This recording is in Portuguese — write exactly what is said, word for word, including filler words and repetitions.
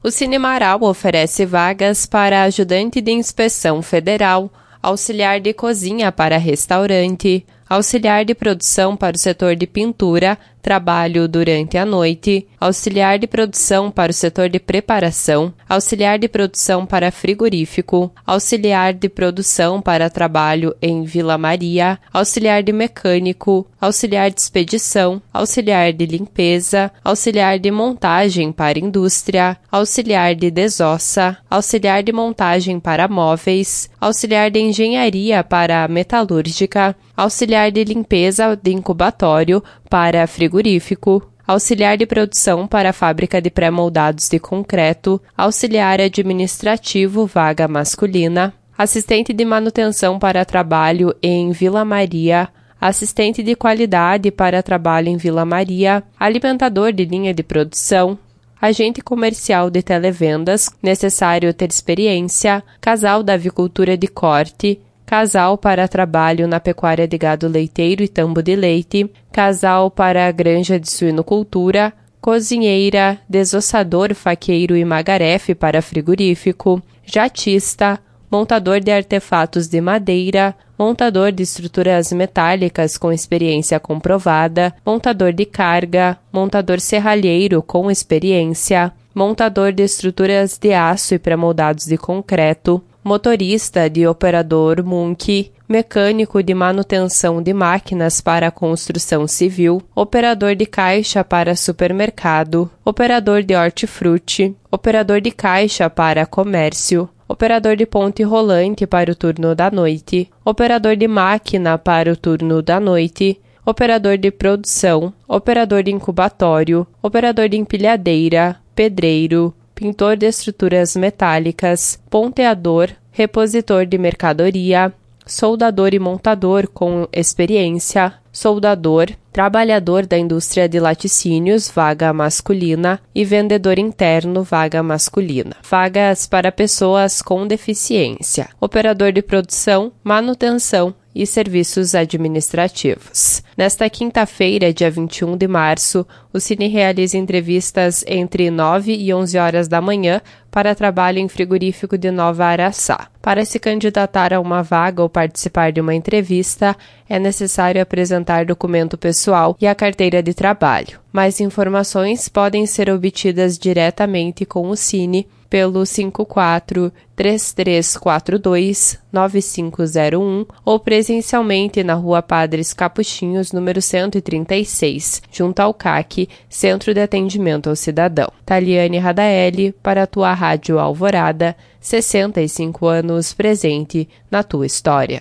O Cinemarau oferece vagas para ajudante de inspeção federal, auxiliar de cozinha para restaurante, auxiliar de produção para o setor de pintura, trabalho durante a noite, auxiliar de produção para o setor de preparação, auxiliar de produção para frigorífico, auxiliar de produção para trabalho em Vila Maria, auxiliar de mecânico, auxiliar de expedição, auxiliar de limpeza, auxiliar de montagem para indústria, auxiliar de desossa, auxiliar de montagem para móveis, auxiliar de engenharia para metalúrgica, auxiliar de limpeza de incubatório para frigorífico, auxiliar de produção para a fábrica de pré-moldados de concreto, auxiliar administrativo, vaga masculina, assistente de manutenção para trabalho em Vila Maria, assistente de qualidade para trabalho em Vila Maria, alimentador de linha de produção, agente comercial de televendas, necessário ter experiência, casal da avicultura de corte, casal para trabalho na pecuária de gado leiteiro e tambo de leite, casal para a granja de suinocultura, cozinheira, desossador, faqueiro e magarefe para frigorífico, jatista, montador de artefatos de madeira, montador de estruturas metálicas com experiência comprovada, montador de carga, montador serralheiro com experiência, montador de estruturas de aço e pré-moldados de concreto, motorista de operador Munk, mecânico de manutenção de máquinas para a construção civil, operador de caixa para supermercado, operador de hortifruti, operador de caixa para comércio, operador de ponte rolante para o turno da noite, operador de máquina para o turno da noite, operador de produção, operador de incubatório, operador de empilhadeira, pedreiro, pintor de estruturas metálicas, ponteador, repositor de mercadoria, soldador e montador com experiência, soldador, trabalhador da indústria de laticínios, vaga masculina, e vendedor interno, vaga masculina. Vagas para pessoas com deficiência, operador de produção, manutenção e serviços administrativos. Nesta quinta-feira, dia vinte e um de março, o Cine realiza entrevistas entre nove e onze horas da manhã para trabalho em frigorífico de Nova Araçá. Para se candidatar a uma vaga ou participar de uma entrevista, é necessário apresentar documento pessoal e a carteira de trabalho. Mais informações podem ser obtidas diretamente com o Cine pelo cinco quatro, três três quatro dois, nove cinco zero um ou presencialmente na Rua Padres Capuchinhos, número cento e trinta e seis, junto ao C A C, Centro de Atendimento ao Cidadão. Taliane Radaeli, para a tua Rádio Alvorada, sessenta e cinco anos presente na tua história.